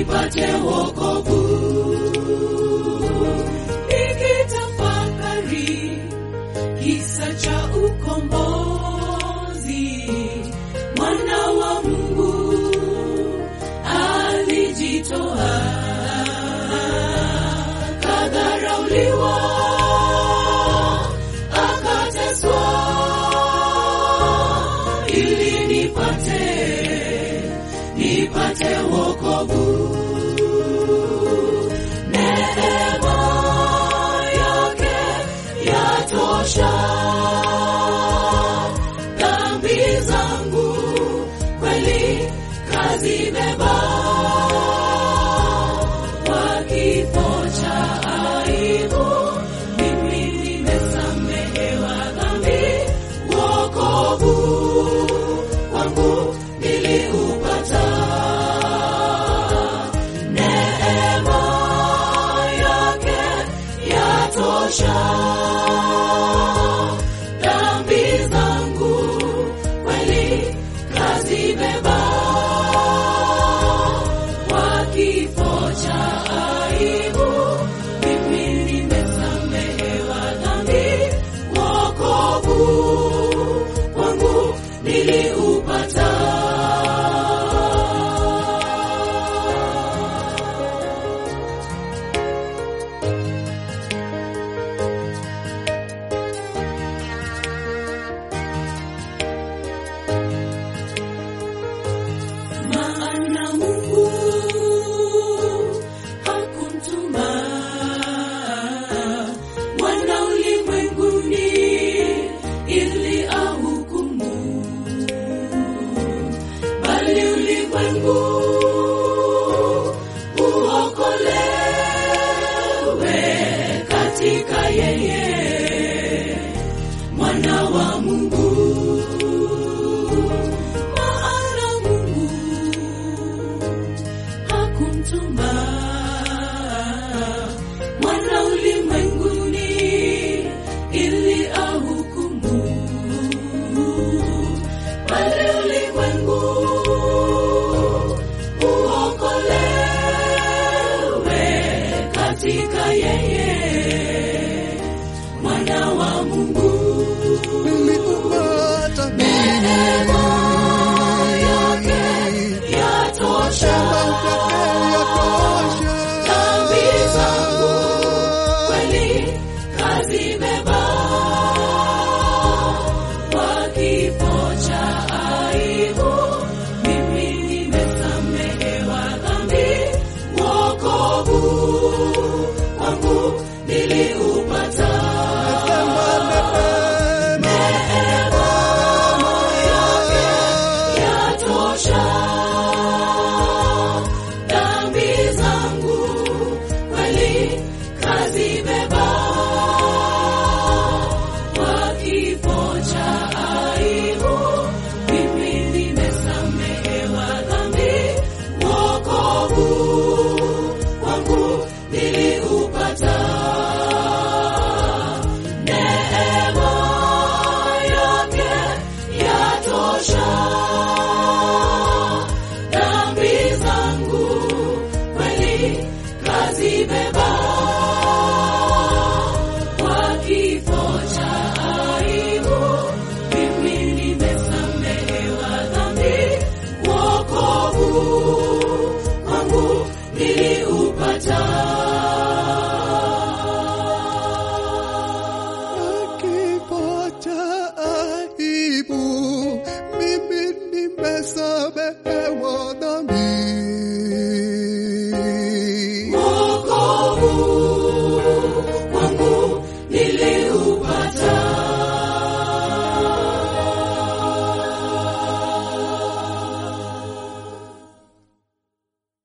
nipate wokovu. Nikitafakari kisa cha ukombozi, mwana wa Mungu alijitoa, kadharauliwa, akateswa, ili nipate wokovu. Neema yake yatosha, dhambi zangu kweli kazibeba. Kwa kifo cha aibu mimi nimesamehewa dhambi, wokovu wangu niliupata. Neema yake yatosha, dhambi zangu kweli kazibeba. Kwa kifo cha aibu mimi nimesamehewa dhambi, wokovu wangu niliupata. Maana Mungu hakumtuma mwana ulimwenguni ili ahukumu, bali ulimwengu uokolewe katika yeye, mwana wa Mungu. Maana Mungu hakumtuma mwana ulimwenguni ili ahukumu, bali ulimwengu uokolewe katika yeye, mwana wa Mungu. Neema yake yatosha, dhambi zangu kweli kazibeba. Kwa kifo cha aibu mimi nimesamehewa dhambi, wokovu wangu niliupata. Neema yake yatosha, dhambi zangu kweli kazibeba. Kwa kifo cha